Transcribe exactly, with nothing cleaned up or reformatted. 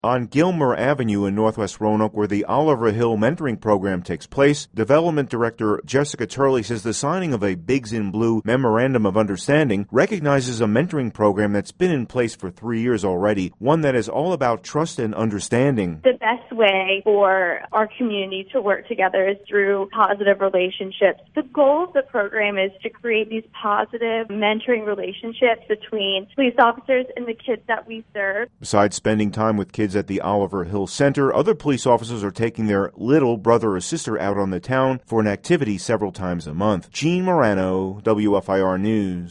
On Gilmer Avenue in Northwest Roanoke, where the Oliver Hill Mentoring Program takes place, Development Director Jessica Turley says the signing of a Bigs in Blue Memorandum of Understanding recognizes a mentoring program that's been in place for three years already, one that is all about trust and understanding. The best way for our community to work together is through positive relationships. The goal of the program is to create these positive mentoring relationships between police officers and the kids that we serve. Besides spending time with kids at the Oliver Hill Center, other police officers are taking their little brother or sister out on the town for an activity several times a month. Gene Morano, W F I R News.